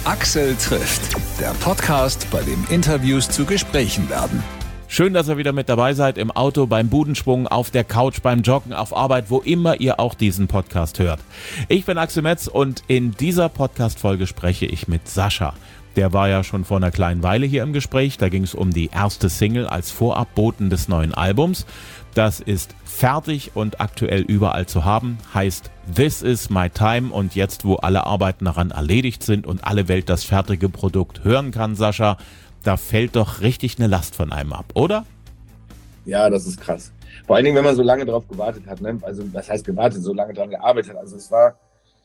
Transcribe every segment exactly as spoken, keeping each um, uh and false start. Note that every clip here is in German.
Axel trifft, der Podcast, bei dem Interviews zu Gesprächen werden. Schön, dass ihr wieder mit dabei seid, im Auto, beim Budenschwung, auf der Couch, beim Joggen, auf Arbeit, wo immer ihr auch diesen Podcast hört. Ich bin Axel Metz und in dieser Podcast-Folge spreche ich mit Sascha. Der war ja schon vor einer kleinen Weile hier im Gespräch. Da ging es um die erste Single als Vorabboten des neuen Albums. Das ist fertig und aktuell überall zu haben. Heißt This Is My Time. Und jetzt, wo alle Arbeiten daran erledigt sind und alle Welt das fertige Produkt hören kann, Sascha, da fällt doch richtig eine Last von einem ab, oder? Ja, das ist krass. Vor allen Dingen, wenn man so lange drauf gewartet hat. Ne? Also, was heißt gewartet? So lange dran gearbeitet hat. Also, es war,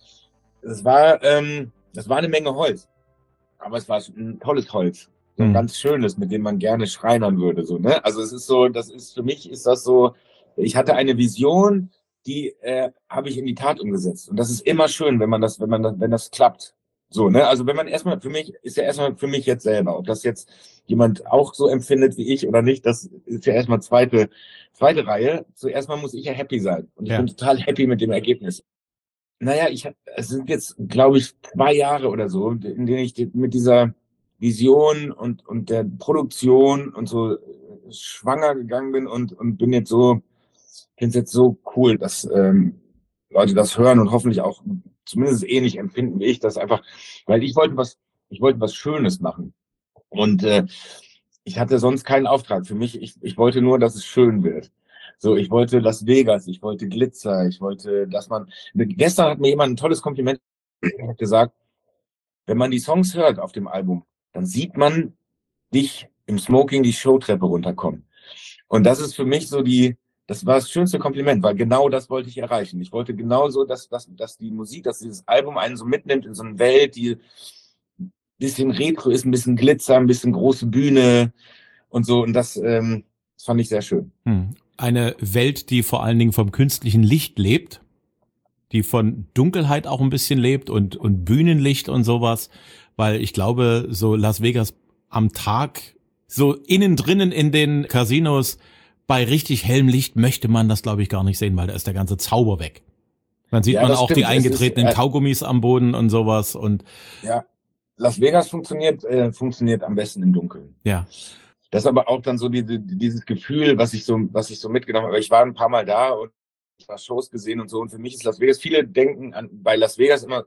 es war, ähm, es war eine Menge Holz. Aber es war ein tolles Holz. So ein mhm. ganz schönes, mit dem man gerne schreinern würde. So, ne? Also, es ist so, das ist, für mich ist das so, ich hatte eine Vision, die äh, habe ich in die Tat umgesetzt. Und das ist immer schön, wenn man das, wenn man das, wenn das klappt. So, ne? Also, wenn man erstmal, für mich, ist ja erstmal für mich jetzt selber, ob das jetzt jemand auch so empfindet wie ich oder nicht, das ist ja erstmal zweite, zweite Reihe. Zuerst mal muss ich ja happy sein. Und ich ja. bin total happy mit dem Ergebnis. Naja, ich hab, es sind jetzt, glaube ich, zwei Jahre oder so, in denen ich mit dieser Vision und, und der Produktion und so schwanger gegangen bin und, und bin jetzt so, finde es jetzt so cool, dass ähm, Leute das hören und hoffentlich auch zumindest ähnlich empfinden wie ich, das einfach, weil ich wollte was, ich wollte was Schönes machen. Und äh, ich hatte sonst keinen Auftrag für mich. Ich, ich wollte nur, dass es schön wird. So, ich wollte Las Vegas, ich wollte Glitzer, ich wollte, dass man, gestern hat mir jemand ein tolles Kompliment gesagt, wenn man die Songs hört auf dem Album, dann sieht man dich im Smoking die Showtreppe runterkommen. Und das ist für mich so die, das war das schönste Kompliment, weil genau das wollte ich erreichen. Ich wollte genauso, dass, dass, dass die Musik, dass dieses Album einen so mitnimmt in so eine Welt, die ein bisschen retro ist, ein bisschen Glitzer, ein bisschen große Bühne und so. Und das, ähm, das fand ich sehr schön. Hm. Eine Welt, die vor allen Dingen vom künstlichen Licht lebt, die von Dunkelheit auch ein bisschen lebt und, und Bühnenlicht und sowas, weil ich glaube, so Las Vegas am Tag, so innen drinnen in den Casinos, bei richtig hellem Licht möchte man das, glaube ich, gar nicht sehen, weil da ist der ganze Zauber weg. Dann sieht ja, man auch stimmt. die eingetretenen ist, äh, Kaugummis am Boden und sowas und ja, Las Vegas funktioniert, äh, funktioniert am besten im Dunkeln. Ja. Das ist aber auch dann so die, dieses Gefühl, was ich so, was ich so mitgenommen habe. Ich war ein paar Mal da und ich habe Shows gesehen und so. Und für mich ist Las Vegas, viele denken an, bei Las Vegas immer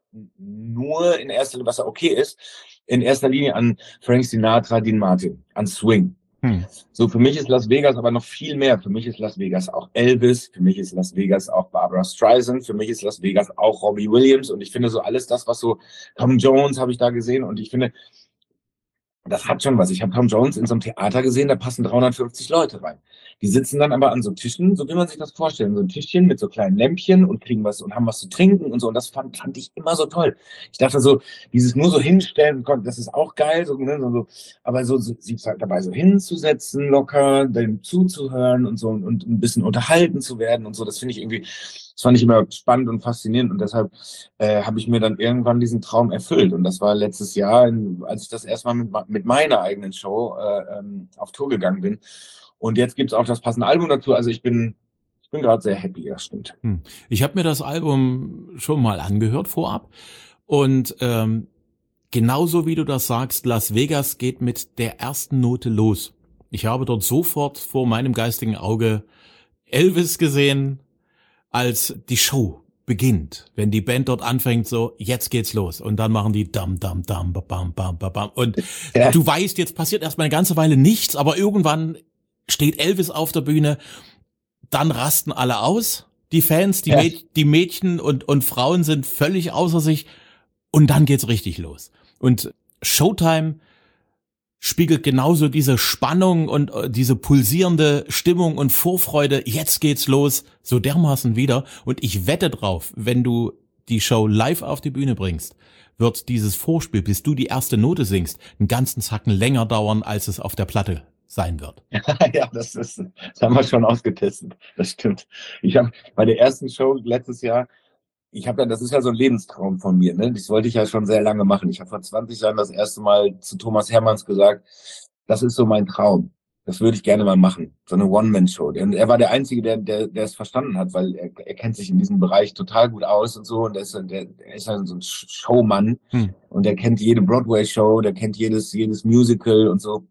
nur in erster Linie, was ja okay ist, in erster Linie an Frank Sinatra, Dean Martin, an Swing. Hm. So, für mich ist Las Vegas aber noch viel mehr. Für mich ist Las Vegas auch Elvis. Für mich ist Las Vegas auch Barbra Streisand. Für mich ist Las Vegas auch Robbie Williams. Und ich finde so alles das, was so Tom Jones habe ich da gesehen. Und ich finde, das hat schon was. Ich habe Tom Jones in so einem Theater gesehen, da passen dreihundertfünfzig Leute rein. Die sitzen dann aber an so Tischen, so wie man sich das vorstellt, so ein Tischchen mit so kleinen Lämpchen und kriegen was und haben was zu trinken und so. Und das fand, fand ich immer so toll. Ich dachte so, dieses nur so hinstellen, das ist auch geil, so, ne, so, so, aber so, so sich halt dabei so hinzusetzen, locker, dem zuzuhören und so und, und ein bisschen unterhalten zu werden und so, das finde ich irgendwie, das fand ich immer spannend und faszinierend und deshalb äh, habe ich mir dann irgendwann diesen Traum erfüllt. Und das war letztes Jahr, als ich das erstmal mit, mit meiner eigenen Show äh, ähm, auf Tour gegangen bin. Und jetzt gibt's auch das passende Album dazu. Also ich bin ich bin gerade sehr happy, das stimmt. Hm. Ich habe mir das Album schon mal angehört vorab. Und ähm, genauso wie du das sagst, Las Vegas geht mit der ersten Note los. Ich habe dort sofort vor meinem geistigen Auge Elvis gesehen, als die Show beginnt, wenn die Band dort anfängt, so, jetzt geht's los. Und dann machen die dam, dam, dam, bam, bam, bam, bam. Und ja. du weißt, jetzt passiert erstmal eine ganze Weile nichts, aber irgendwann steht Elvis auf der Bühne, dann rasten alle aus, die Fans, die, ja. Mäd- die Mädchen und, und Frauen sind völlig außer sich und dann geht's richtig los. Und Showtime spiegelt genauso diese Spannung und diese pulsierende Stimmung und Vorfreude, jetzt geht's los, so dermaßen wieder. Und ich wette drauf, wenn du die Show live auf die Bühne bringst, wird dieses Vorspiel, bis du die erste Note singst, einen ganzen Zacken länger dauern, als es auf der Platte sein wird. Ja, das ist, das haben wir schon ausgetestet. Das stimmt. Ich habe bei der ersten Show letztes Jahr, ich habe ja, das ist ja so ein Lebenstraum von mir, ne? Das wollte ich ja schon sehr lange machen. Ich habe vor zwanzig Jahren das erste Mal zu Thomas Hermanns gesagt, das ist so mein Traum. Das würde ich gerne mal machen. So eine One-Man-Show. Und er war der Einzige, der, der, der es verstanden hat, weil er, er kennt sich in diesem Bereich total gut aus und so. Und der ist, der, der ist halt so ein Showmann. Hm. Und der kennt jede Broadway-Show, der kennt jedes, jedes Musical und so.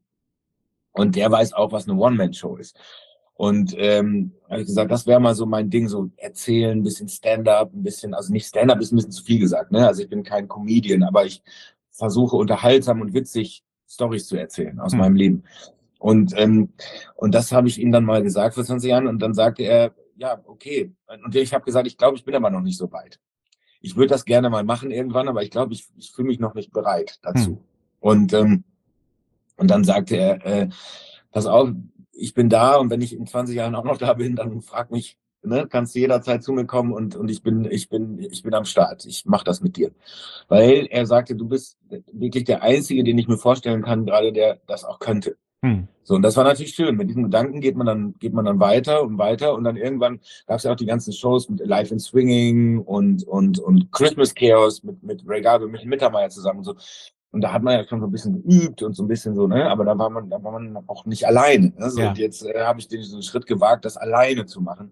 Und der weiß auch, was eine One-Man-Show ist. Und ähm, habe ich gesagt, das wäre mal so mein Ding, so erzählen, ein bisschen Stand-up, ein bisschen, also nicht Stand-up ist ein bisschen zu viel gesagt, ne? Also ich bin kein Comedian, aber ich versuche unterhaltsam und witzig Storys zu erzählen aus hm. meinem Leben. Und ähm, und das habe ich ihm dann mal gesagt vor zwanzig Jahren und dann sagte er, ja, okay. Und ich habe gesagt, ich glaube, ich bin aber noch nicht so weit. Ich würde das gerne mal machen irgendwann, aber ich glaube, ich, ich fühle mich noch nicht bereit dazu. Hm. Und ähm, und dann sagte er, äh, pass auf, ich bin da und wenn ich in zwanzig Jahren auch noch da bin, dann frag mich, ne, kannst du jederzeit zu mir kommen und und ich bin ich bin ich bin am Start. Ich mache das mit dir, weil er sagte, du bist wirklich der Einzige, den ich mir vorstellen kann, gerade der das auch könnte. Hm. So, und das war natürlich schön. Mit diesem Gedanken geht man dann, geht man dann weiter und weiter und dann irgendwann gab es ja auch die ganzen Shows mit Live in Swinging und, und, und Christmas Chaos mit, mit Ray Garvey, mit Mittermeier zusammen und so. Und da hat man ja schon so ein bisschen geübt und so ein bisschen so, ne, aber da war man, da war man auch nicht alleine, ne? So, ja. Und jetzt äh, habe ich diesen Schritt gewagt, das alleine zu machen.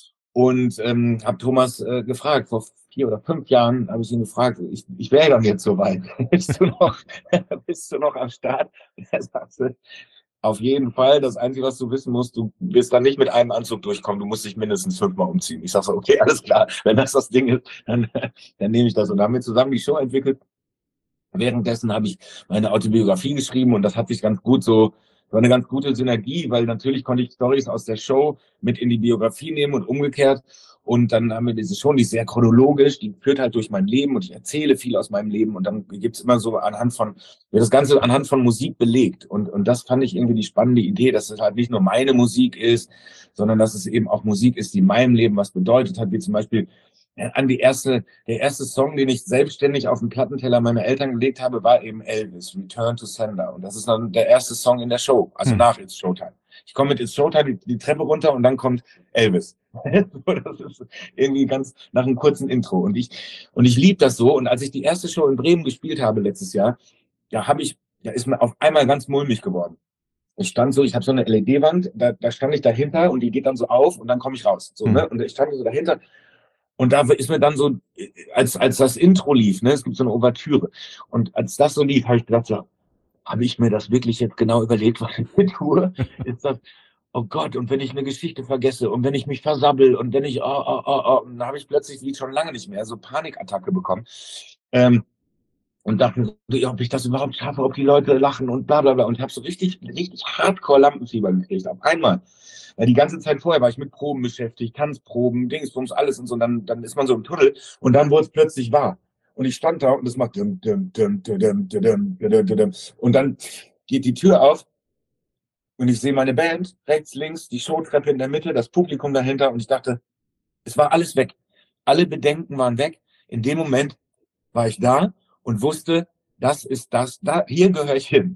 Und ähm, habe Thomas äh, gefragt, vor vier oder fünf Jahren habe ich ihn gefragt, ich, ich wäre dann jetzt soweit. bist du noch, bist du noch am Start? Er sagte, auf jeden Fall, das Einzige, was du wissen musst, du wirst dann nicht mit einem Anzug durchkommen, du musst dich mindestens fünfmal umziehen. Ich sag so, okay, alles klar, wenn das das Ding ist, dann, dann nehme ich das. Und dann haben wir zusammen die Show entwickelt. Währenddessen habe ich meine Autobiografie geschrieben und das hat sich ganz gut so, war eine ganz gute Synergie, weil natürlich konnte ich Storys aus der Show mit in die Biografie nehmen und umgekehrt. Und dann haben wir diese Show, die ist sehr chronologisch, die führt halt durch mein Leben und ich erzähle viel aus meinem Leben und dann gibt's immer so anhand von, wird das Ganze anhand von Musik belegt. Und, und das fand ich irgendwie die spannende Idee, dass es halt nicht nur meine Musik ist, sondern dass es eben auch Musik ist, die in meinem Leben was bedeutet hat, wie zum Beispiel an die erste, der erste Song, den ich selbstständig auf den Plattenteller meiner Eltern gelegt habe, war eben Elvis, Return to Sender. Und das ist dann der erste Song in der Show, also hm. nach It's Showtime. Ich komme mit It's Showtime die, die Treppe runter und dann kommt Elvis. Das ist irgendwie ganz nach einem kurzen Intro. Und ich, und ich liebe das so. Und als ich die erste Show in Bremen gespielt habe letztes Jahr, da habe ich, da ist mir auf einmal ganz mulmig geworden. Ich stand so, ich habe so eine L E D-Wand, da, da stand ich dahinter und die geht dann so auf und dann komme ich raus. So, hm. ne? Und ich stand so dahinter. Und da ist mir dann so, als als das Intro lief, ne, es gibt so eine Ouvertüre. Und als das so lief, habe ich gedacht, ja, habe ich mir das wirklich jetzt genau überlegt, was ich hier tue? Ist das, oh Gott, und wenn ich eine Geschichte vergesse und wenn ich mich versabbel und wenn ich, oh, oh, oh, oh, dann habe ich plötzlich, wie schon lange nicht mehr, so Panikattacke bekommen. Ähm, und dachte, ob ich das überhaupt schaffe, ob die Leute lachen und bla bla bla. Und ich habe so richtig, richtig hardcore Lampenfieber gekriegt, auf einmal. Weil die ganze Zeit vorher war ich mit Proben beschäftigt, Tanzproben, Dingsbums, alles und so. Und dann, dann ist man so im Tunnel und dann wurde es plötzlich wahr. Und ich stand da und es macht dum, dum, dum, dum, dum, dum, dum, dum. Und dann geht die Tür auf und ich sehe meine Band rechts, links, die Showtreppe in der Mitte, das Publikum dahinter und ich dachte, es war alles weg. Alle Bedenken waren weg. In dem Moment war ich da und wusste, das ist das, da, hier gehöre ich hin.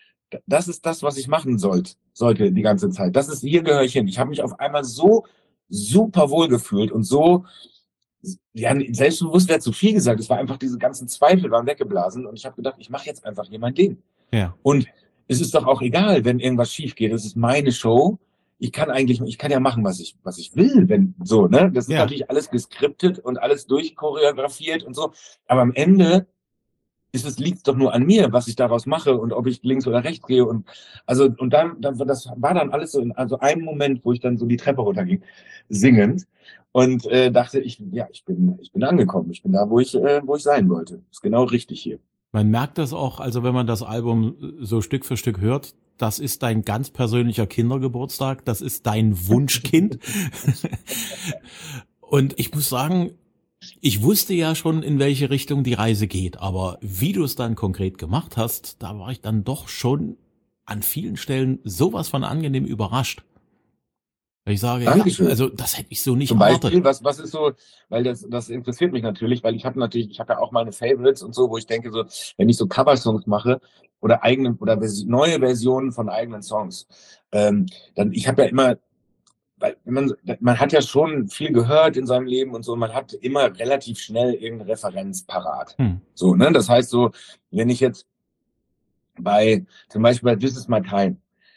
Das ist das, was ich machen sollte, sollte die ganze Zeit. Das ist, hier gehöre ich hin. Ich habe mich auf einmal so super wohl gefühlt und so, ja, selbstbewusst wäre zu viel gesagt. Es war einfach, diese ganzen Zweifel waren weggeblasen und ich habe gedacht, ich mache jetzt einfach hier mein Ding. Ja. Und es ist doch auch egal, wenn irgendwas schief geht. Das ist meine Show. Ich kann eigentlich, ich kann ja machen, was ich, was ich will, wenn, so, ne? Das ist ja natürlich alles geskriptet und alles durchchoreografiert und so. Aber am Ende ist es, liegt doch nur an mir, was ich daraus mache und ob ich links oder rechts gehe und also und dann, dann das war dann alles so in also einem Moment, wo ich dann so die Treppe runterging, singend und äh, dachte ich, ja, ich bin ich bin angekommen, ich bin da, wo ich äh, wo ich sein wollte. Ist genau richtig hier. Man merkt das auch, also wenn man das Album so Stück für Stück hört, das ist dein ganz persönlicher Kindergeburtstag, das ist dein Wunschkind. Und ich muss sagen, ich wusste ja schon, in welche Richtung die Reise geht, aber wie du es dann konkret gemacht hast, da war ich dann doch schon an vielen Stellen sowas von angenehm überrascht. Ich sage, ja, also das hätte ich so nicht Zum erwartet. Beispiel, was, was ist so, weil das, das interessiert mich natürlich, weil ich habe natürlich, ich habe ja auch meine Favorites und so, wo ich denke so, wenn ich so Coversongs mache oder eigene oder neue Versionen von eigenen Songs, ähm, dann ich habe ja immer, weil man, man hat ja schon viel gehört in seinem Leben und so, man hat immer relativ schnell irgendeine Referenz parat. Hm. So, ne, das heißt so, wenn ich jetzt bei, zum Beispiel bei This Is My Time,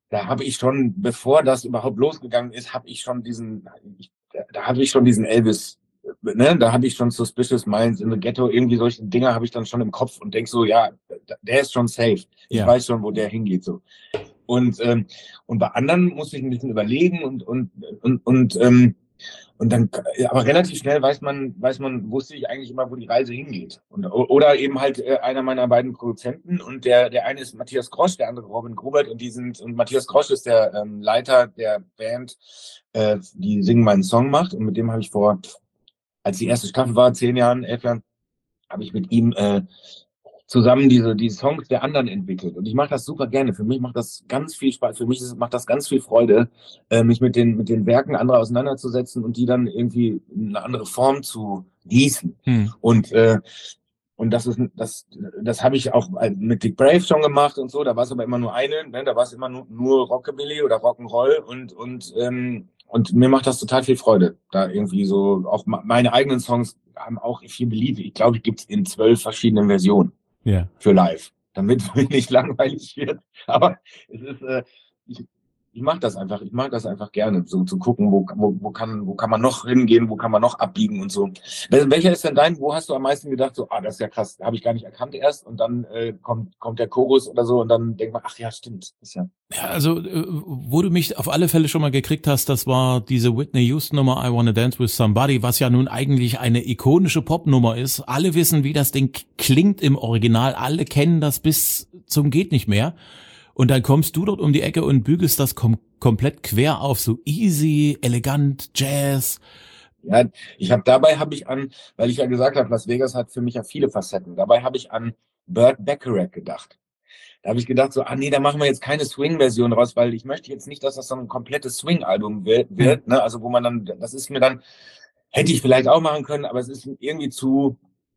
da habe ich schon, bevor das überhaupt losgegangen ist, habe ich schon diesen, ich, da habe ich schon diesen Elvis, ne, da habe ich schon Suspicious Minds in the Ghetto, irgendwie solche Dinger habe ich dann schon im Kopf und denk so, ja, der ist schon safe. Ich Ja. weiß schon, wo der hingeht, so. Und, ähm, und bei anderen muss ich ein bisschen überlegen und, und, und, und, ähm, und dann, aber relativ schnell weiß man, weiß man, wusste ich eigentlich immer, wo die Reise hingeht. Und, oder eben halt äh, einer meiner beiden Produzenten und der, der eine ist Matthias Grosch, der andere Robin Grubert und die sind, und Matthias Grosch ist der ähm, Leiter der Band, äh, die Singen meinen Song macht und mit dem habe ich vor, als die erste Staffel war, zehn Jahren, elf Jahren, habe ich mit ihm äh, zusammen diese die Songs der anderen entwickelt. Und ich mache das super gerne. Für mich macht das ganz viel Spaß. Für mich ist, macht das ganz viel Freude, äh, mich mit den mit den Werken anderer auseinanderzusetzen und die dann irgendwie in eine andere Form zu gießen. Hm. Und äh, und das ist das das habe ich auch mit Dick Brave schon gemacht und so. Da war es aber immer nur eine. Ne? Da war es immer nur, nur Rockabilly oder Rock'n'Roll und und ähm, und mir macht das total viel Freude, da irgendwie so auch meine eigenen Songs haben auch viel Believe. Ich glaube, die gibt's in zwölf verschiedenen Versionen. Ja. Für live, damit es mir nicht langweilig wird. Aber es ist, äh, ich, ich mache das einfach, ich mag das einfach gerne, so zu gucken, wo, wo, wo kann, wo kann man noch hingehen, wo kann man noch abbiegen und so. Welcher ist denn dein? Wo hast du am meisten gedacht, so, ah, das ist ja krass, habe ich gar nicht erkannt erst und dann äh, kommt kommt der Chorus oder so und dann denkt man, ach ja, stimmt, ist ja. Ja, also äh, wo du mich auf alle Fälle schon mal gekriegt hast, das war diese Whitney Houston Nummer I Wanna Dance with Somebody, was ja nun eigentlich eine ikonische Popnummer ist. Alle wissen, wie das Ding klingt im Original, alle kennen das bis zum geht nicht mehr. Und dann kommst du dort um die Ecke und bügelst das kom- komplett quer auf, so easy, elegant, Jazz. Ja, ich habe dabei habe ich an, weil ich ja gesagt habe, Las Vegas hat für mich ja viele Facetten. Dabei habe ich an Burt Bacharach gedacht. Da habe ich gedacht so, ah nee, da machen wir jetzt keine Swing-Version raus, weil ich möchte jetzt nicht, dass das so ein komplettes Swing-Album wird, wird mhm. ne? Also wo man dann, das ist mir dann, hätte ich vielleicht auch machen können, aber es ist irgendwie zu,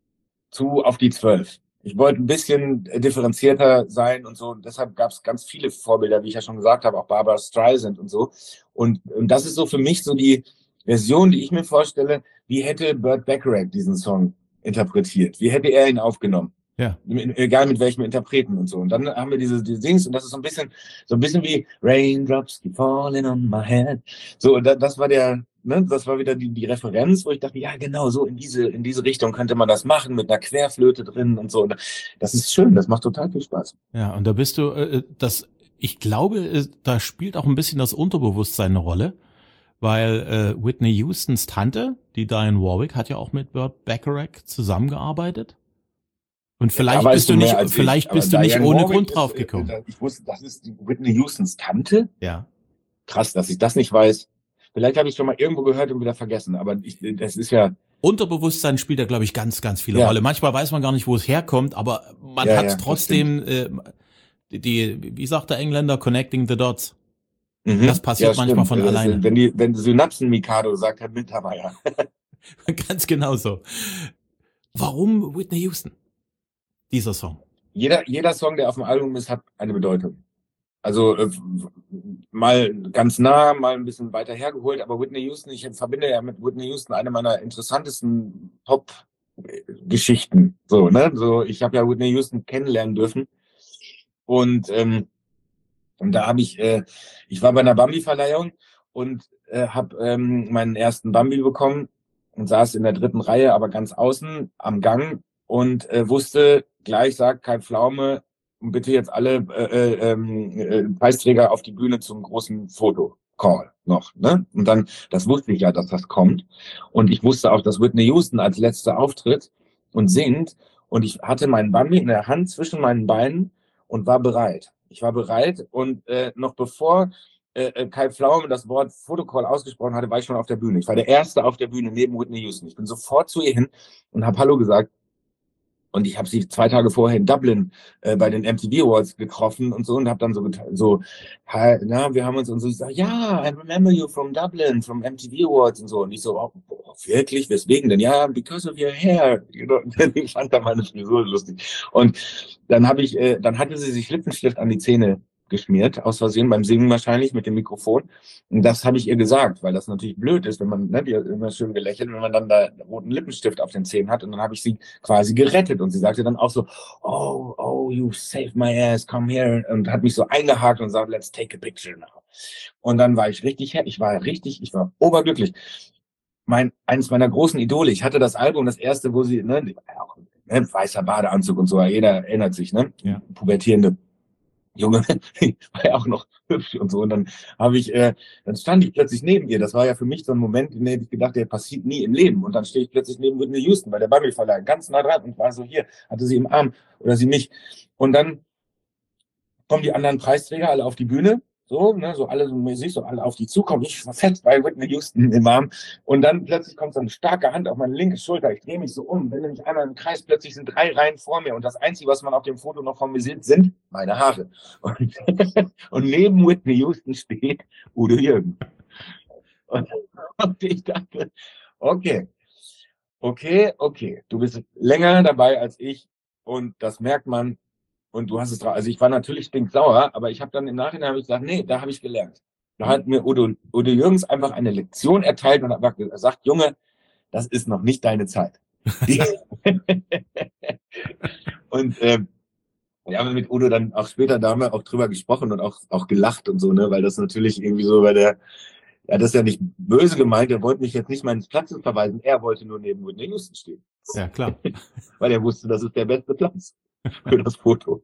zu auf die zwölf. Ich wollte ein bisschen differenzierter sein und so. Und deshalb gab es ganz viele Vorbilder, wie ich ja schon gesagt habe, auch Barbra Streisand und so. Und, und das ist so für mich so die Version, die ich mir vorstelle, wie hätte Burt Bacharach diesen Song interpretiert? Wie hätte er ihn aufgenommen? Ja. Egal mit welchem Interpreten und so. Und dann haben wir diese, diese Dings und das ist so ein bisschen, so ein bisschen wie Raindrops keep falling on my head. So, und das war der, ne, das war wieder die, die Referenz, wo ich dachte, ja, genau, so in diese, in diese Richtung könnte man das machen mit einer Querflöte drin und so. Und das ist schön, das macht total viel Spaß. Ja, und da bist du, äh, das, ich glaube, da spielt auch ein bisschen das Unterbewusstsein eine Rolle, weil äh, Whitney Houstons Tante, die Diane Warwick, hat ja auch mit Burt Bacharach zusammengearbeitet. Und vielleicht ja, bist du nicht, vielleicht ich, bist du nicht ohne Warwick Grund drauf gekommen. Ist, ich wusste, das ist die Whitney Houstons Tante. Ja. Krass, dass ich das nicht weiß. Vielleicht habe ich schon mal irgendwo gehört und wieder vergessen, aber ich, das ist ja... Unterbewusstsein spielt da, glaube ich, ganz, ganz viele ja. Rolle. Manchmal weiß man gar nicht, wo es herkommt, aber man ja, hat ja, trotzdem, äh, die, wie sagt der Engländer, connecting the dots. Mhm. Das passiert ja, manchmal von das alleine. Ist, wenn die, wenn Synapsen Mikado sagt, Herr Mittermeier. Ganz genau so. Warum Whitney Houston? Dieser Song. Jeder, jeder Song, der auf dem Album ist, hat eine Bedeutung. Also äh, mal ganz nah, mal ein bisschen weiter hergeholt, aber Whitney Houston, ich verbinde ja mit Whitney Houston eine meiner interessantesten Pop-Geschichten. So, ne? So, ich habe ja Whitney Houston kennenlernen dürfen. Und, ähm, und da habe ich, äh, ich war bei einer Bambi-Verleihung und äh, habe ähm, meinen ersten Bambi bekommen und saß in der dritten Reihe, aber ganz außen am Gang und äh, wusste, gleich sagt Kai Pflaume, und bitte jetzt alle äh, äh, äh, Preisträger auf die Bühne zum großen Foto-Call noch. Ne? Und dann, das wusste ich ja, dass das kommt. Und ich wusste auch, dass Whitney Houston als letzter auftritt und singt. Und ich hatte meinen Bambi in der Hand zwischen meinen Beinen und war bereit. Ich war bereit und äh, noch bevor äh, Kai Pflaume das Wort Fotocall ausgesprochen hatte, war ich schon auf der Bühne. Ich war der Erste auf der Bühne neben Whitney Houston. Ich bin sofort zu ihr hin und habe Hallo gesagt. Und ich habe sie zwei Tage vorher in Dublin äh, bei den M T V Awards getroffen und so und habe dann so, so na, wir haben uns und so, ich sag, ja, I remember you from Dublin, from M T V Awards und so. Und ich so, oh, oh, wirklich, weswegen denn? Ja, because of your hair. You know? Ich fand da meine Frisur lustig. Und dann habe ich, äh, dann hatte sie sich Lippenstift an die Zähne geschmiert, aus Versehen, beim Singen wahrscheinlich mit dem Mikrofon. Und das habe ich ihr gesagt, weil das natürlich blöd ist, wenn man, ne, die hat immer schön gelächelt, wenn man dann da roten Lippenstift auf den Zähnen hat. Und dann habe ich sie quasi gerettet. Und sie sagte dann auch so, oh, oh, you saved my ass, come here. Und hat mich so eingehakt und sagt, let's take a picture now. Und dann war ich richtig, ich war richtig, ich war oberglücklich. Mein, eines meiner großen Idole, ich hatte das Album, das erste, wo sie, ne, auch, ne, weißer Badeanzug und so, jeder erinnert sich, ne, ja. Pubertierende Junge, war ja auch noch hübsch und so. Und dann habe ich, äh, dann stand ich plötzlich neben ihr. Das war ja für mich so ein Moment, den hätte ich gedacht, der passiert nie im Leben. Und dann stehe ich plötzlich neben Whitney Houston bei der Bambi-Verleihung, ganz nah dran und war so hier, hatte sie im Arm oder sie mich. Und dann kommen die anderen Preisträger alle auf die Bühne. So, ne, so alle, so, siehst du, alle auf die zukommen. Ich war fest bei Whitney Houston im Arm. Und dann plötzlich kommt so eine starke Hand auf meine linke Schulter. Ich drehe mich so um, bin nämlich einmal im Kreis. Plötzlich sind drei Reihen vor mir. Und das Einzige, was man auf dem Foto noch von mir sieht, sind meine Haare. Und, und neben Whitney Houston steht Udo Jürgens. Und, und ich dachte, okay, okay, okay. Du bist länger dabei als ich. Und das merkt man. Und du hast es drauf. Also ich war natürlich stinksauer, aber ich habe dann im Nachhinein habe ich gesagt, nee, da habe ich gelernt. Da hat mir Udo, Udo Jürgens einfach eine Lektion erteilt und hat gesagt, Junge, das ist noch nicht deine Zeit. Und ähm, wir haben mit Udo dann auch später, da haben wir auch drüber gesprochen und auch, auch gelacht und so, ne, weil das natürlich irgendwie so bei der, ja, das ist ja nicht böse gemeint, er wollte mich jetzt nicht meines Platzes verweisen, er wollte nur neben Whitney Houston stehen. Ja, klar. Weil er wusste, das ist der beste Platz für das Foto.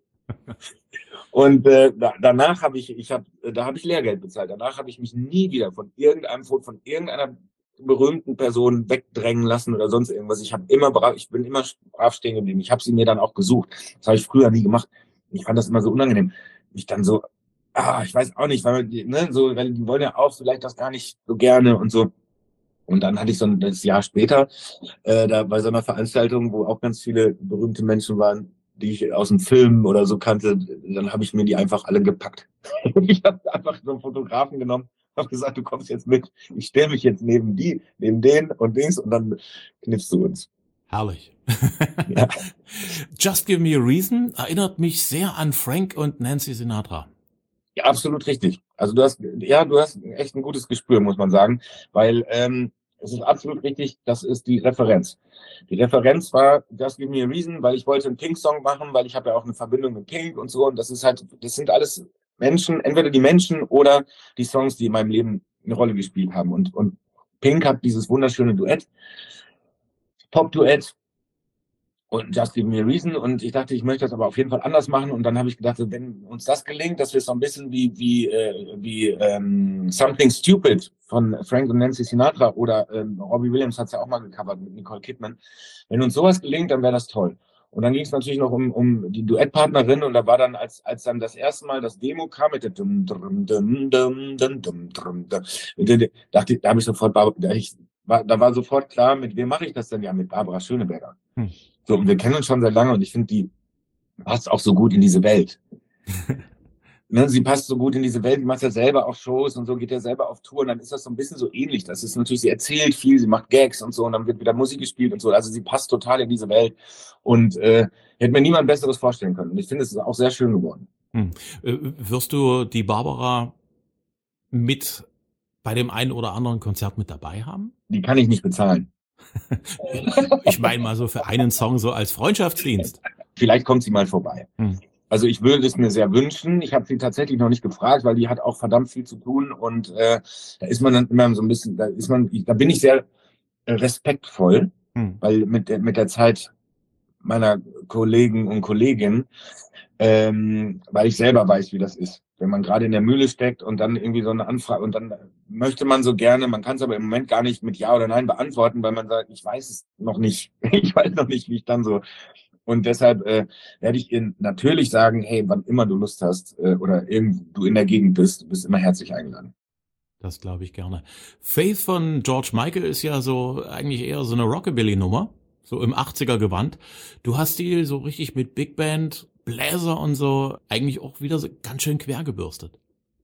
Und äh, da, danach habe ich, ich habe, da habe ich Lehrgeld bezahlt. Danach habe ich mich nie wieder von irgendeinem Foto, von irgendeiner berühmten Person wegdrängen lassen oder sonst irgendwas. Ich habe immer brav, ich bin immer brav stehen geblieben. Ich habe sie mir dann auch gesucht. Das habe ich früher nie gemacht. Ich fand das immer so unangenehm. Ich dann so, ah, ich weiß auch nicht, weil ne, so, weil die wollen ja auch vielleicht das gar nicht so gerne und so. Und dann hatte ich so ein das Jahr später äh, da bei so einer Veranstaltung, wo auch ganz viele berühmte Menschen waren, die ich aus dem Film oder so kannte, dann habe ich mir die einfach alle gepackt. Ich habe einfach so einen Fotografen genommen, habe gesagt, du kommst jetzt mit, ich stelle mich jetzt neben die, neben den und Dings und dann knippst du uns. Herrlich. Ja. Just Give Me a Reason erinnert mich sehr an Frank und Nancy Sinatra. Ja, absolut richtig. Also du hast, ja, du hast echt ein gutes Gespür, muss man sagen, weil ähm, es ist absolut richtig, das ist die Referenz. Die Referenz war Just Give Me a Reason, weil ich wollte einen Pink-Song machen, weil ich habe ja auch eine Verbindung mit Pink und so. Und das ist halt, das sind alles Menschen, entweder die Menschen oder die Songs, die in meinem Leben eine Rolle gespielt haben. Und, und Pink hat dieses wunderschöne Duett, Pop-Duett und Just Give Me a Reason. Und ich dachte, ich möchte das aber auf jeden Fall anders machen. Und dann habe ich gedacht, wenn uns das gelingt, dass wir so ein bisschen wie, wie, äh, wie ähm, Something Stupid von Frank und Nancy Sinatra oder ähm, Robbie Williams hat es ja auch mal gecovert mit Nicole Kidman. Wenn uns sowas gelingt, dann wäre das toll. Und dann ging es natürlich noch um, um die Duettpartnerin und da war dann, als, als dann das erste Mal das Demo kam mit der dum, dum, dum, dum, dum, dum, dum, dum, dachte, da habe ich sofort, da, ich, war, da war sofort klar, mit wem mache ich das denn? Ja, mit Barbara Schöneberger. Hm. So, und wir kennen uns schon sehr lange und ich finde, die passt auch so gut in diese Welt. Ne, sie passt so gut in diese Welt, die macht ja selber auch Shows und so, geht ja selber auf Tour und dann ist das so ein bisschen so ähnlich. Das ist natürlich, sie erzählt viel, sie macht Gags und so und dann wird wieder Musik gespielt und so. Also sie passt total in diese Welt und äh, hätte mir niemand Besseres vorstellen können. Und ich finde, es ist auch sehr schön geworden. Hm. Äh, wirst du die Barbara mit bei dem einen oder anderen Konzert mit dabei haben? Die kann ich nicht bezahlen. Ich meine mal so für einen Song so als Freundschaftsdienst. Vielleicht kommt sie mal vorbei. Hm. Also ich würde es mir sehr wünschen. Ich habe sie tatsächlich noch nicht gefragt, weil die hat auch verdammt viel zu tun und äh, da ist man dann immer so ein bisschen, da ist man, da bin ich sehr äh, respektvoll, hm. weil mit der mit der Zeit meiner Kollegen und Kolleginnen, ähm, weil ich selber weiß, wie das ist, wenn man gerade in der Mühle steckt und dann irgendwie so eine Anfrage und dann möchte man so gerne, man kann es aber im Moment gar nicht mit Ja oder Nein beantworten, weil man sagt, ich weiß es noch nicht, ich weiß noch nicht, wie ich dann so. Und deshalb äh, werde ich Ihnen natürlich sagen, hey, wann immer du Lust hast äh, oder irgendwo du in der Gegend bist, du bist immer herzlich eingeladen. Das glaube ich gerne. Faith von George Michael ist ja so eigentlich eher so eine Rockabilly-Nummer, so im achtziger Gewand. Du hast die so richtig mit Big Band, Bläser und so eigentlich auch wieder so ganz schön quer gebürstet.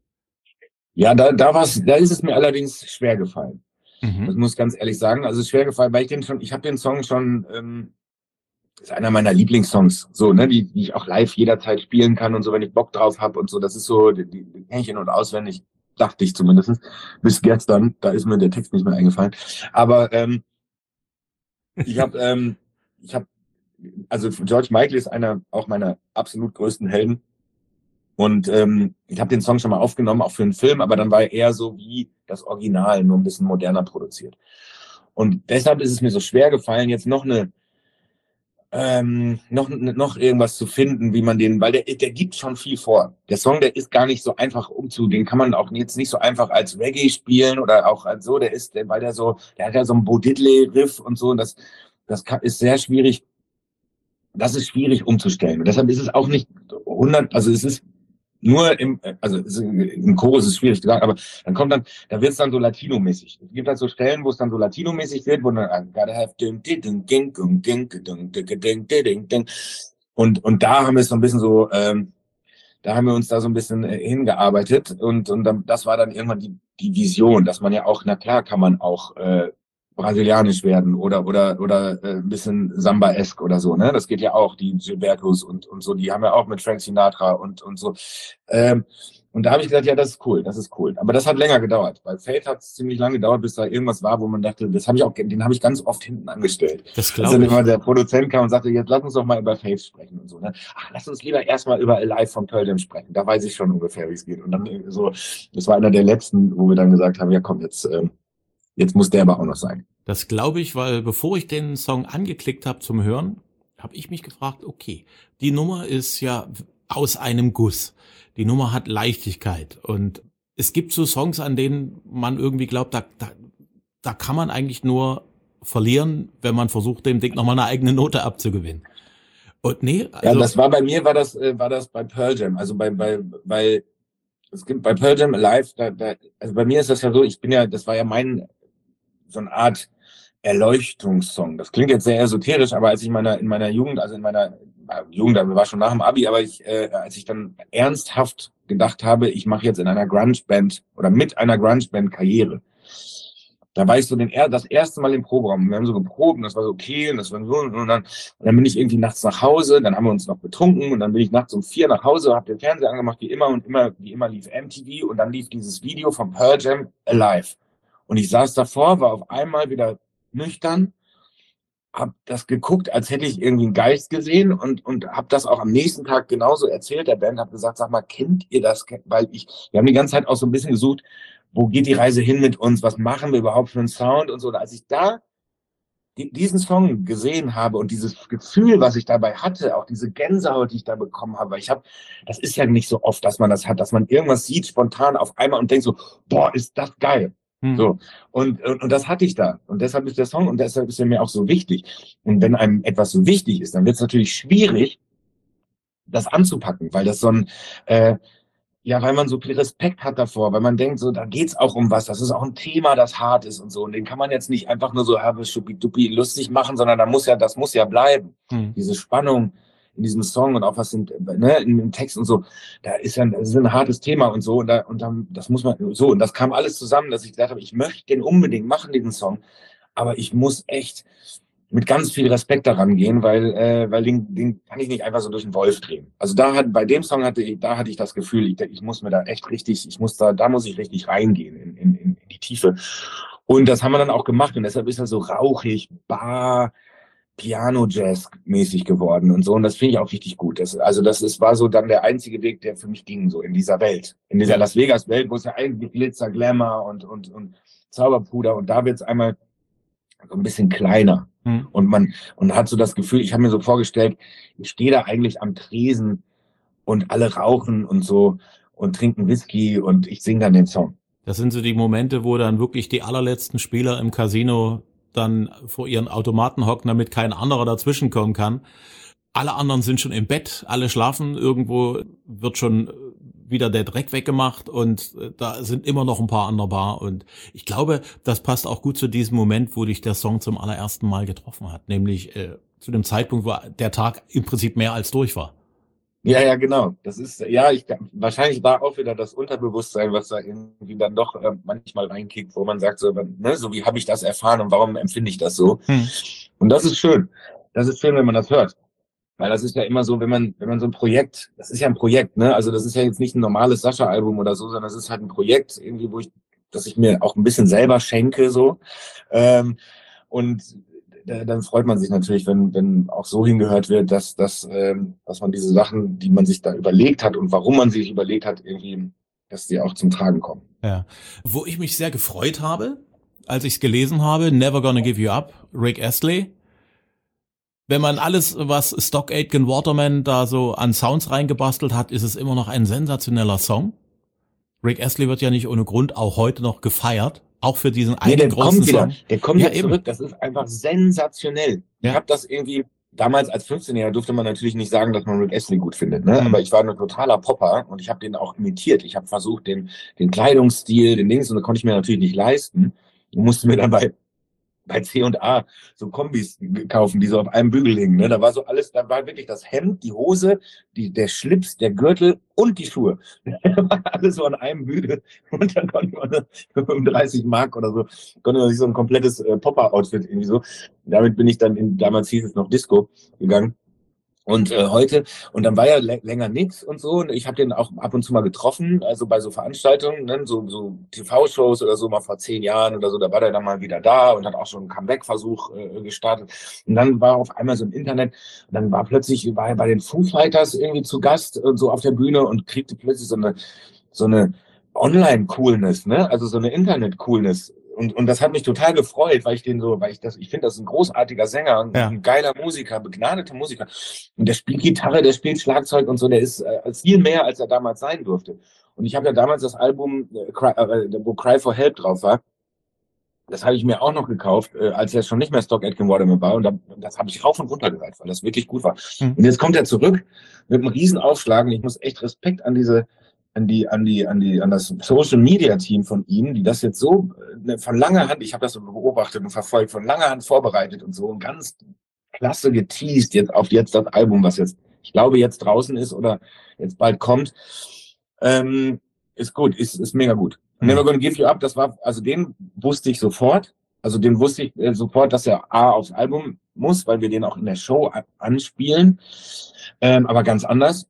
Ja, da, da war's, da ist es mir allerdings schwer gefallen. Mhm. Das muss ich ganz ehrlich sagen. Also schwer gefallen, weil ich den schon, ich habe den Song schon ähm, ist einer meiner Lieblingssongs, so, ne, die, die ich auch live jederzeit spielen kann und so, wenn ich Bock drauf habe und so. Das ist so, die, die, die kenn ich in- und auswendig, dachte ich zumindest, bis gestern. Da ist mir der Text nicht mehr eingefallen. Aber ähm, ich habe, ähm, ich habe, also George Michael ist einer auch meiner absolut größten Helden. Und ähm, ich habe den Song schon mal aufgenommen, auch für einen Film, aber dann war er eher so wie das Original, nur ein bisschen moderner produziert. Und deshalb ist es mir so schwer gefallen, jetzt noch eine ähm, noch noch irgendwas zu finden, wie man den, weil der der gibt schon viel vor. Der Song, der ist gar nicht so einfach umzu, den kann man auch jetzt nicht so einfach als Reggae spielen oder auch als so, der ist, der, weil der so, der hat ja so einen Bo Diddley Riff und so, und das das kann, ist sehr schwierig, das ist schwierig umzustellen. Und deshalb ist es auch nicht hundert, also es ist nur im, also im Chorus ist es schwierig zu sagen, aber dann kommt dann, da wird es dann so Latino-mäßig. Es gibt halt so Stellen, wo es dann so Latino-mäßig wird, wo dann gotta have und und da haben wir es so ein bisschen so, ähm, da haben wir uns da so ein bisschen äh, hingearbeitet und und dann, das war dann irgendwann die die Vision, dass man ja auch, na klar, kann man auch äh, brasilianisch werden oder oder oder äh, ein bisschen Samba-esk oder so, ne? Das geht ja auch, die Gilbertos und und so, die haben ja auch mit Frank Sinatra und und so. Ähm, und da habe ich gesagt, ja, das ist cool, das ist cool. Aber das hat länger gedauert. Bei Fate hat es ziemlich lange gedauert, bis da irgendwas war, wo man dachte, das habe ich auch, den habe ich ganz oft hinten angestellt. Das Also glaube immer ich. der Produzent kam und sagte, jetzt lass uns doch mal über Fate sprechen und so, ne? Ach, lass uns lieber erstmal über Alive von Pearl Jam sprechen. Da weiß ich schon ungefähr, wie es geht. Und dann äh, so, das war einer der letzten, wo wir dann gesagt haben, ja komm, jetzt ähm, jetzt muss der aber auch noch sein. Das glaube ich, weil bevor ich den Song angeklickt habe zum Hören, habe ich mich gefragt, okay, die Nummer ist ja aus einem Guss. Die Nummer hat Leichtigkeit. Und es gibt so Songs, an denen man irgendwie glaubt, da, da, da kann man eigentlich nur verlieren, wenn man versucht, dem Ding nochmal eine eigene Note abzugewinnen. Und nee, also Ja, das war bei mir, war das, äh, war das bei Pearl Jam. Also bei, bei, bei, es gibt bei Pearl Jam Alive, da, da, also bei mir ist das ja so, ich bin ja, das war ja mein, so eine Art Erleuchtungssong. Das klingt jetzt sehr esoterisch, aber als ich meiner, in meiner Jugend, also in meiner äh, Jugend, das war schon nach dem Abi, aber ich, äh, als ich dann ernsthaft gedacht habe, ich mache jetzt in einer Grunge-Band oder mit einer Grunge-Band Karriere, da war ich so den, das erste Mal im Proberaum. Wir haben so geprobt und das war so okay und das war so, und dann, und dann bin ich irgendwie nachts nach Hause, dann haben wir uns noch betrunken und dann bin ich nachts um vier nach Hause, habe den Fernseher angemacht, wie immer, und immer, wie immer lief M T V und dann lief dieses Video von Pearl Jam Alive. Und ich saß davor, war auf einmal wieder nüchtern, hab das geguckt, als hätte ich irgendwie einen Geist gesehen und und hab das auch am nächsten Tag genauso erzählt der Band, hab gesagt, sag mal, kennt ihr das? Weil ich, wir haben die ganze Zeit auch so ein bisschen gesucht, wo geht die Reise hin mit uns, was machen wir überhaupt für einen Sound und so. Und als ich da die, diesen Song gesehen habe und dieses Gefühl, was ich dabei hatte, auch diese Gänsehaut, die ich da bekommen habe, weil ich habe, das ist ja nicht so oft, dass man das hat, dass man irgendwas sieht spontan auf einmal und denkt so, boah, ist das geil. So, und, und, und das hatte ich da. Und deshalb ist der Song, und deshalb ist er mir auch so wichtig. Und wenn einem etwas so wichtig ist, dann wird es natürlich schwierig, das anzupacken, weil das so ein, äh, ja, weil man so viel Respekt hat davor, weil man denkt, so, da geht's auch um was. Das ist auch ein Thema, das hart ist und so. Und den kann man jetzt nicht einfach nur so habe schuppi-duppi lustig machen, sondern da muss ja, das muss ja bleiben. Hm. Diese Spannung in diesem Song und auch was in, ne, in dem Text und so, da ist ja, das ist ein hartes Thema und so, und da, und dann, das muss man, so, und das kam alles zusammen, dass ich gesagt habe, ich möchte den unbedingt machen, diesen Song, aber ich muss echt mit ganz viel Respekt daran gehen, weil, äh, weil den, den kann ich nicht einfach so durch den Wolf drehen. Also da hat, bei dem Song hatte ich, da hatte ich das Gefühl, ich, ich muss mir da echt richtig, ich muss da, da muss ich richtig reingehen in, in, in die Tiefe. Und das haben wir dann auch gemacht, und deshalb ist er so rauchig, bar, Piano-Jazz-mäßig geworden und so. Und das finde ich auch richtig gut. Das, also das ist, war so dann der einzige Weg, der für mich ging, so in dieser Welt. In dieser Las Vegas-Welt, wo es ja eigentlich Glitzer, Glamour und, und, und Zauberpuder, und da wird es einmal so ein bisschen kleiner. Hm. Und man, und hat so das Gefühl, ich habe mir so vorgestellt, ich stehe da eigentlich am Tresen und alle rauchen und so und trinken Whisky und ich singe dann den Song. Das sind so die Momente, wo dann wirklich die allerletzten Spieler im Casino dann vor ihren Automaten hocken, damit kein anderer dazwischen kommen kann. Alle anderen sind schon im Bett, alle schlafen, irgendwo wird schon wieder der Dreck weggemacht und da sind immer noch ein paar an der Bar. Und ich glaube, das passt auch gut zu diesem Moment, wo dich der Song zum allerersten Mal getroffen hat, nämlich äh, zu dem Zeitpunkt, wo der Tag im Prinzip mehr als durch war. Ja, ja, genau. Das ist, ja, ich, wahrscheinlich war auch wieder das Unterbewusstsein, was da irgendwie dann doch äh, manchmal reinkickt, wo man sagt so, ne, so wie habe ich das erfahren und warum empfinde ich das so? Hm. Und das ist schön. das ist schön, wenn man das hört. Weil das ist ja immer so, wenn man, wenn man so ein Projekt, das ist ja ein Projekt, ne? Also das ist ja jetzt nicht ein normales Sascha-Album oder so, sondern das ist halt ein Projekt, irgendwie, wo ich, dass ich mir auch ein bisschen selber schenke, so. Ähm, und da, dann freut man sich natürlich, wenn, wenn auch so hingehört wird, dass, dass, ähm, dass man diese Sachen, die man sich da überlegt hat und warum man sich überlegt hat, irgendwie, dass die auch zum Tragen kommen. Ja. Wo ich mich sehr gefreut habe, als ich es gelesen habe, Never Gonna Give You Up, Rick Astley. Wenn man alles, was Stock Aitken Waterman da so an Sounds reingebastelt hat, ist es immer noch ein sensationeller Song. Rick Astley wird ja nicht ohne Grund auch heute noch gefeiert, auch für diesen einen nee, der großen kommt wieder. Song. Der kommt ja, jetzt eben. zurück, das ist einfach sensationell. Ja. Ich habe das irgendwie, damals als fünfzehnjähriger durfte man natürlich nicht sagen, dass man Rick Astley gut findet, ne? Mhm. Aber ich war ein totaler Popper und ich habe den auch imitiert. Ich habe versucht, den, den Kleidungsstil, den Dings, und das konnte ich mir natürlich nicht leisten. Ich musste mir dann bei bei C und A so Kombis kaufen, die so auf einem Bügel hingen. Ne? Da war so alles, da war wirklich das Hemd, die Hose, die, der Schlips, der Gürtel und die Schuhe. Alles so an einem Bügel. Und dann konnte man für fünfunddreißig Mark oder so, konnte man sich so ein komplettes äh, Popper-Outfit irgendwie so. Damit bin ich dann in, damals hieß es noch Disco, gegangen. Und äh, heute, und dann war ja l- länger nix und so, und ich habe den auch ab und zu mal getroffen, also bei so Veranstaltungen, ne, so, so T V-Shows oder so, mal vor zehn Jahren oder so, da war der dann mal wieder da und hat auch schon einen Comeback-Versuch äh, gestartet. Und dann war er auf einmal so im Internet, und dann war plötzlich, war er bei den Foo Fighters irgendwie zu Gast und so auf der Bühne und kriegte plötzlich so eine, so eine Online-Coolness, ne, also so eine Internet-Coolness. Und, und das hat mich total gefreut, weil ich den so, weil ich das, ich finde, das ist ein großartiger Sänger, ein, Ja. ein geiler Musiker, begnadeter Musiker. Und der spielt Gitarre, der spielt Schlagzeug und so, der ist äh, viel mehr, als er damals sein durfte. Und ich habe ja damals das Album, äh, Cry, äh, wo Cry for Help drauf war, das habe ich mir auch noch gekauft, äh, als er schon nicht mehr Stock Aitken Waterman war. Und da, das habe ich rauf und runter gehört, weil das wirklich gut war. Mhm. Und jetzt kommt er zurück mit einem riesen Aufschlag. Und ich muss echt Respekt an diese an die, an die, an die, an das Social Media Team von ihm, die das jetzt so äh, von langer Hand, ich habe das so beobachtet und verfolgt, von langer Hand vorbereitet und so und ganz klasse geteased jetzt auf jetzt das Album, was jetzt, ich glaube, jetzt draußen ist oder jetzt bald kommt, ähm, ist gut, ist, ist mega gut. Mhm. Never Gonna Give You Up, das war, also den wusste ich sofort, also den wusste ich äh, sofort, dass er A aufs Album muss, weil wir den auch in der Show a- anspielen, ähm, aber ganz anders.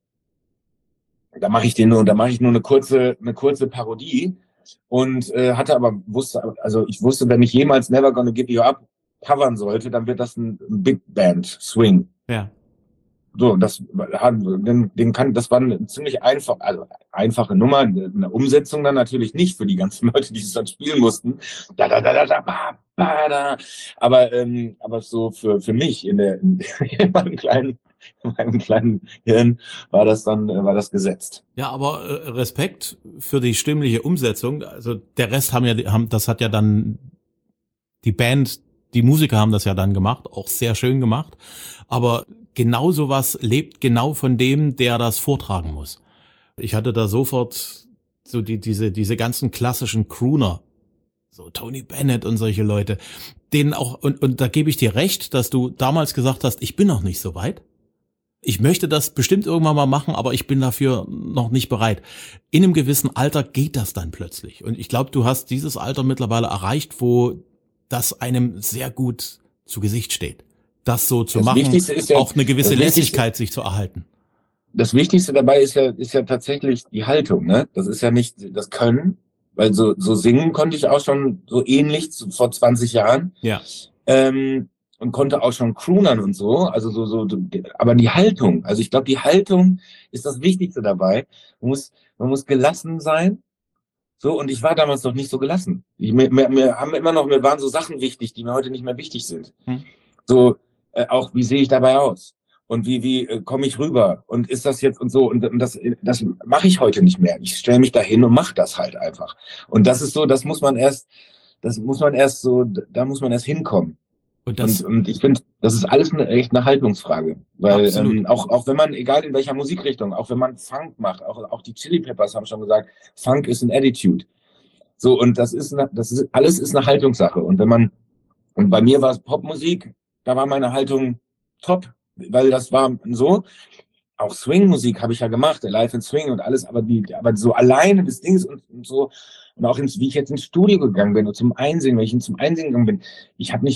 Da mache ich den nur, da mache ich nur eine kurze, eine kurze Parodie und äh, hatte aber wusste, also ich wusste, wenn ich jemals Never Gonna Give You Up covern sollte, dann wird das ein Big Band Swing. Ja. So, das hat, den, den kann, das war eine ziemlich einfach, also einfache Nummer, eine Umsetzung dann natürlich nicht für die ganzen Leute, die es dann spielen mussten. Da da da da da ba, ba, da. Aber ähm, aber so für für mich in der in, in meinem kleinen in meinem kleinen Hirn war das dann war das gesetzt. Ja, aber äh, Respekt für die stimmliche Umsetzung. Also der Rest haben ja, haben, das hat ja dann die Band, die Musiker haben das ja dann gemacht, auch sehr schön gemacht. Aber genau sowas lebt genau von dem, der das vortragen muss. Ich hatte da sofort so die, diese, diese ganzen klassischen Crooner, so Tony Bennett und solche Leute, denen auch, und, und da gebe ich dir recht, dass du damals gesagt hast, ich bin noch nicht so weit. Ich möchte das bestimmt irgendwann mal machen, aber ich bin dafür noch nicht bereit. In einem gewissen Alter geht das dann plötzlich. Und ich glaube, du hast dieses Alter mittlerweile erreicht, wo das einem sehr gut zu Gesicht steht. Das so zu Das machen, Wichtigste ist ja- auch eine gewisse das Wichtigste- Lässigkeit sich zu erhalten. Das Wichtigste dabei ist ja ist ja tatsächlich die Haltung, ne? Das ist ja nicht das Können, weil so so singen konnte ich auch schon so ähnlich zu, vor zwanzig Jahren. Ja. Ähm, und konnte auch schon croonern und so, also so, so, aber die Haltung, also ich glaube, die Haltung ist das Wichtigste dabei. Man muss, man muss gelassen sein, so, und ich war damals noch nicht so gelassen. Ich, mir, mir, mir haben immer noch, mir waren so Sachen wichtig, die mir heute nicht mehr wichtig sind. Hm. So, äh, auch, wie sehe ich dabei aus? Und wie, wie äh, komme ich rüber? Und ist das jetzt und so? Und, und das, das mache ich heute nicht mehr. Ich stelle mich da hin und mache das halt einfach. Und das ist so, das muss man erst, das muss man erst so, da muss man erst hinkommen. Und das, Und, und ich finde, das ist alles eine, echt eine Haltungsfrage. Weil Absolut. ähm, auch, auch wenn man, egal in welcher Musikrichtung, auch wenn man Funk macht, auch, auch die Chili Peppers haben schon gesagt, Funk ist ein Attitude. So, und das ist, eine, das ist, alles ist eine Haltungssache. Und wenn man, und bei mir war es Popmusik, da war meine Haltung top, weil das war so. Auch Swing-Musik habe ich ja gemacht, Live in Swing und alles, aber die, aber so alleine des Dings und, und so, und auch ins, wie ich jetzt ins Studio gegangen bin und zum Einsingen, wenn ich zum Einsingen gegangen bin, ich habe nicht,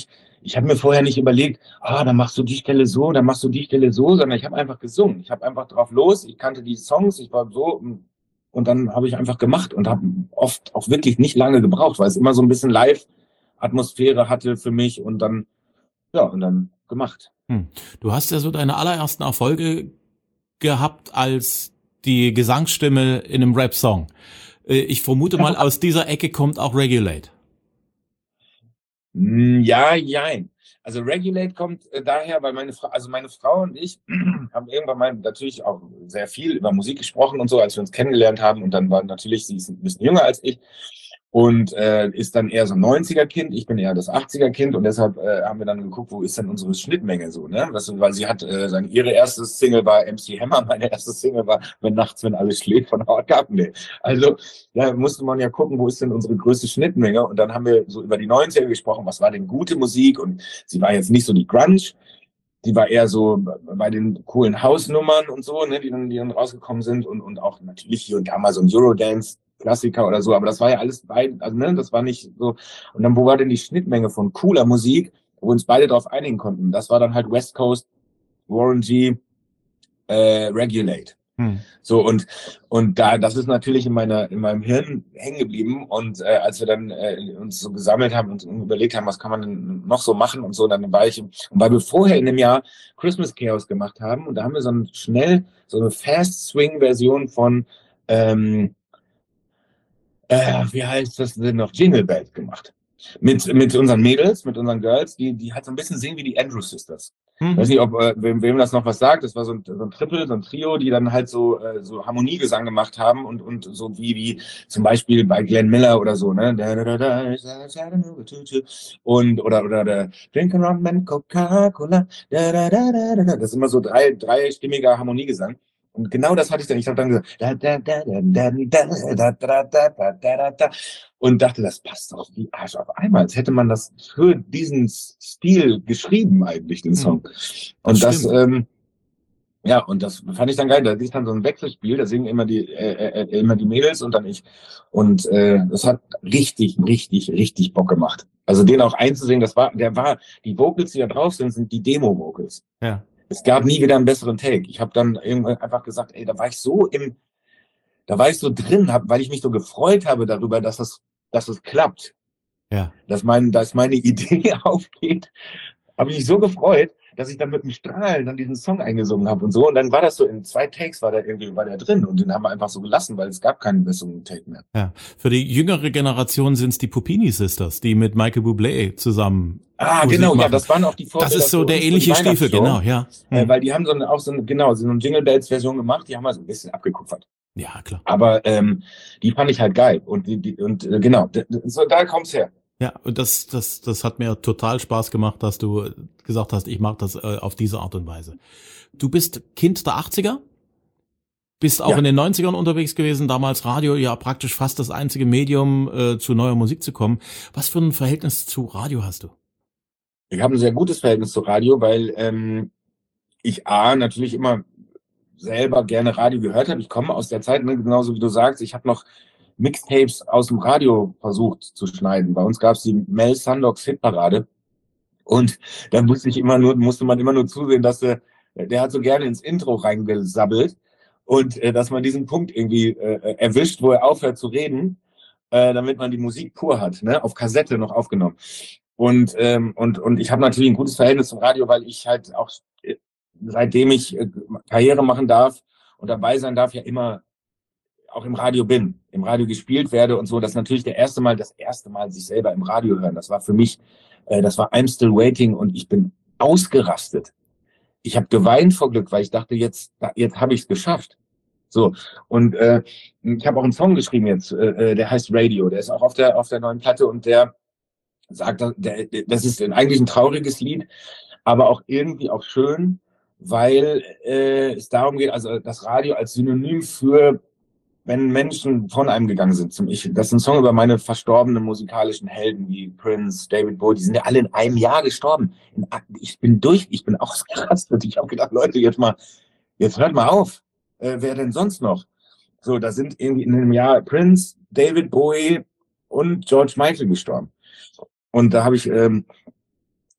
ich habe mir vorher nicht überlegt, ah, dann machst du die Stelle so, dann machst du die Stelle so, sondern ich habe einfach gesungen. Ich habe einfach drauf los, ich kannte die Songs, ich war so und dann habe ich einfach gemacht und habe oft auch wirklich nicht lange gebraucht, weil es immer so ein bisschen Live-Atmosphäre hatte für mich und dann, ja, und dann gemacht. Hm. Du hast ja so deine allerersten Erfolge gehabt als die Gesangsstimme in einem Rap-Song. Ich vermute mal, aus dieser Ecke kommt auch Regulate. Ja, jein. Also Regulate kommt äh, daher, weil meine Frau, also meine Frau und ich haben irgendwann mal natürlich auch sehr viel über Musik gesprochen und so, als wir uns kennengelernt haben. Und dann war natürlich, sie ist ein bisschen jünger als ich und äh, ist dann eher so ein neunziger-Kind. Ich bin eher das achtziger-Kind und deshalb äh, haben wir dann geguckt, wo ist denn unsere Schnittmenge so, ne? Das, weil sie hat, äh, seine, ihre erste Single war M C Hammer, meine erste Single war Wenn nachts, wenn alles schläft von Howard Carpendale. Also da musste man ja gucken, wo ist denn unsere größte Schnittmenge? Und dann haben wir so über die neunziger gesprochen, was war denn gute Musik? Und sie war jetzt nicht so die Grunge, die war eher so bei den coolen Hausnummern und so, ne, die dann, die dann rausgekommen sind und, und auch natürlich hier und da mal so ein Eurodance Klassiker oder so, aber das war ja alles beide, also ne, das war nicht so. Und dann, wo war denn die Schnittmenge von cooler Musik, wo uns beide darauf einigen konnten? Das war dann halt West Coast, Warren G, äh, Regulate. Hm. So, und und da, das ist natürlich in meiner in meinem Hirn hängen geblieben. Und äh, als wir dann äh, uns so gesammelt haben und überlegt haben, was kann man denn noch so machen und so, dann war ich, und weil wir vorher in dem Jahr Christmas Chaos gemacht haben, und da haben wir so ein schnell, so eine Fast-Swing-Version von ähm, Äh, wie heißt das denn noch? Jingle Bells gemacht. Mit, mit unseren Mädels, mit unseren Girls, die, die halt so ein bisschen singen wie die Andrew Sisters. Mhm. Weiß nicht, ob, äh, wem, wem das noch was sagt. Das war so ein, so ein Triple, so ein Trio, die dann halt so, äh, so Harmoniegesang gemacht haben und, und so wie, wie zum Beispiel bei Glenn Miller oder so, ne? Und, oder, oder, der Drinking Rum and Coca-Cola. Das ist immer so drei, dreistimmiger Harmoniegesang. Und genau das hatte ich dann. Ich habe dann gesagt, da, da, da, da, da, da, da, da, da, da, und dachte, das passt doch wie Arsch auf einmal. Als hätte man das für diesen Stil geschrieben eigentlich, den Song. Das und das, ähm, ja, und das fand ich dann geil. Da ist dann so ein Wechselspiel. Da singen immer die, äh, äh, immer die Mädels und dann ich. Und äh, das hat richtig, richtig, richtig Bock gemacht. Also den auch einzusingen, das war, der war, die Vocals, die da drauf sind, sind die Demo-Vocals. Ja. Es gab nie wieder einen besseren Take. Ich habe dann irgendwann einfach gesagt, ey, da war ich so im, da war ich so drin, hab, weil ich mich so gefreut habe darüber, dass es, dass es klappt. Ja. Dass mein, dass meine Idee aufgeht. Habe ich mich so gefreut, dass ich dann mit dem Strahlen dann diesen Song eingesungen habe und so. Und dann war das so, in zwei Takes war der irgendwie, war der drin. Und den haben wir einfach so gelassen, weil es gab keinen besseren Take mehr. Ja. Für die jüngere Generation sind es die Puppini Sisters, die mit Michael Bublé zusammen Ah, Musik genau, machen. Ja, das waren auch die Vorbilder. Das ist so der ähnliche Stiefel, genau, ja. Hm. Äh, weil die haben so eine, auch so eine, genau, so eine Jingle Bells Version gemacht, die haben wir so ein bisschen abgekupfert. Ja, klar. Aber ähm, die fand ich halt geil. Und die, die und äh, genau, so, da kommt's her. Ja, und das, das, das hat mir total Spaß gemacht, dass du gesagt hast, ich mache das äh, auf diese Art und Weise. Du bist Kind der achtziger, bist auch ja. in den neunzigern unterwegs gewesen, damals Radio ja praktisch fast das einzige Medium, äh, zu neuer Musik zu kommen. Was für ein Verhältnis zu Radio hast du? Ich habe ein sehr gutes Verhältnis zu Radio, weil ähm, ich A, natürlich immer selber gerne Radio gehört habe. Ich komme aus der Zeit, ne, genauso wie du sagst, ich habe noch Mixtapes aus dem Radio versucht zu schneiden. Bei uns gab es die Mel Sandocks Hitparade und da musste ich immer nur, musste man immer nur zusehen, dass der, der hat so gerne ins Intro reingesabbelt und äh, dass man diesen Punkt irgendwie äh, erwischt, wo er aufhört zu reden, äh, damit man die Musik pur hat, ne, auf Kassette noch aufgenommen. Und ähm, und und ich habe natürlich ein gutes Verhältnis zum Radio, weil ich halt auch äh, seitdem ich äh, Karriere machen darf und dabei sein darf, ja immer auch im Radio bin, im Radio gespielt werde und so. Das ist natürlich der erste Mal, das erste Mal sich selber im Radio hören. Das war für mich, äh, das war I'm Still Waiting und ich bin ausgerastet. Ich habe geweint vor Glück, weil ich dachte, jetzt, jetzt habe ich es geschafft. So, und äh, ich habe auch einen Song geschrieben jetzt, äh, der heißt Radio. Der ist auch auf der auf der neuen Platte und der sagt, der, das ist eigentlich ein trauriges Lied, aber auch irgendwie auch schön, weil äh, es darum geht, also das Radio als Synonym für, wenn Menschen von einem gegangen sind zum Ich. Das ist ein Song über meine verstorbenen musikalischen Helden wie Prince, David Bowie, die sind ja alle in einem Jahr gestorben. Ich bin durch, ich bin ausgerastet. Ich habe gedacht, Leute, jetzt mal, jetzt hört mal auf. Äh, wer denn sonst noch? So, da sind irgendwie in einem Jahr Prince, David Bowie und George Michael gestorben. Und da habe ich ähm,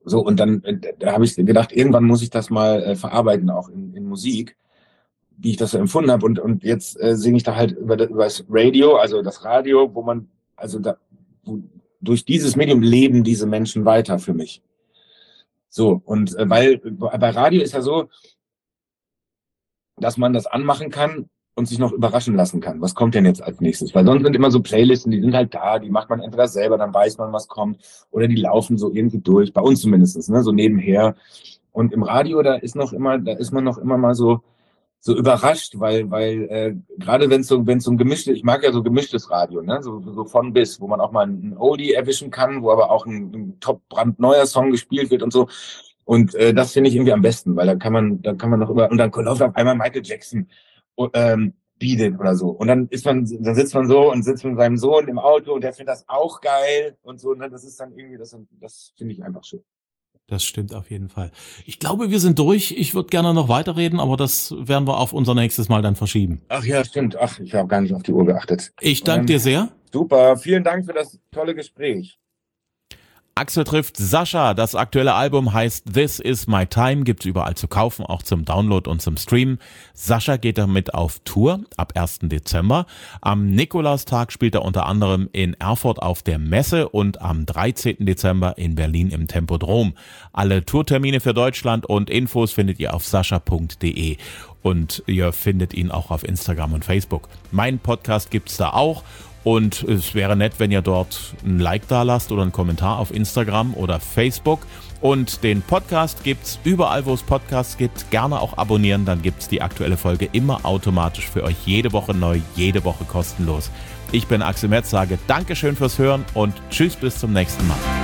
So, und dann, da habe ich gedacht, irgendwann muss ich das mal äh, verarbeiten, auch in, in Musik, wie ich das so empfunden habe. Und, und jetzt äh, singe ich da halt über, über das Radio, also das Radio, wo man, also da, wo, durch dieses Medium leben diese Menschen weiter für mich. So, und äh, weil bei Radio ist ja so, dass man das anmachen kann und sich noch überraschen lassen kann. Was kommt denn jetzt als nächstes? Weil sonst sind immer so Playlisten, die sind halt da, die macht man entweder selber, dann weiß man, was kommt, oder die laufen so irgendwie durch, bei uns zumindest, ne, so nebenher. Und im Radio, da ist noch immer, da ist man noch immer mal so so überrascht, weil weil äh, gerade wenn es so wenn es so ein gemischtes, ich mag ja so gemischtes Radio, ne, so so von bis, wo man auch mal einen Oldie erwischen kann, wo aber auch ein, ein top brandneuer Song gespielt wird und so. Und äh, das finde ich irgendwie am besten, weil da kann man, da kann man noch über, und dann läuft auf einmal Michael Jackson ähm, Beat It oder so. Und dann ist man, dann sitzt man so und sitzt mit seinem Sohn im Auto und der findet das auch geil und so. Und das ist dann irgendwie, das, das finde ich einfach schön. Das stimmt auf jeden Fall. Ich glaube, wir sind durch. Ich würde gerne noch weiterreden, aber das werden wir auf unser nächstes Mal dann verschieben. Ach ja, stimmt. Ach, ich habe gar nicht auf die Uhr geachtet. Ich danke ähm, dir sehr. Super. Vielen Dank für das tolle Gespräch. Axel trifft Sascha. Das aktuelle Album heißt This Is My Time, gibt's überall zu kaufen, auch zum Download und zum Streamen. Sascha geht damit auf Tour ab ersten Dezember. Am Nikolaustag spielt er unter anderem in Erfurt auf der Messe und am dreizehnten Dezember in Berlin im Tempodrom. Alle Tourtermine für Deutschland und Infos findet ihr auf sascha punkt de und ihr findet ihn auch auf Instagram und Facebook. Mein Podcast gibt's da auch. Und es wäre nett, wenn ihr dort ein Like da lasst oder einen Kommentar auf Instagram oder Facebook. Und den Podcast gibt's überall, wo es Podcasts gibt. Gerne auch abonnieren, dann gibt's die aktuelle Folge immer automatisch für euch jede Woche neu, jede Woche kostenlos. Ich bin Axel Metz, sage Dankeschön fürs Hören und tschüss bis zum nächsten Mal.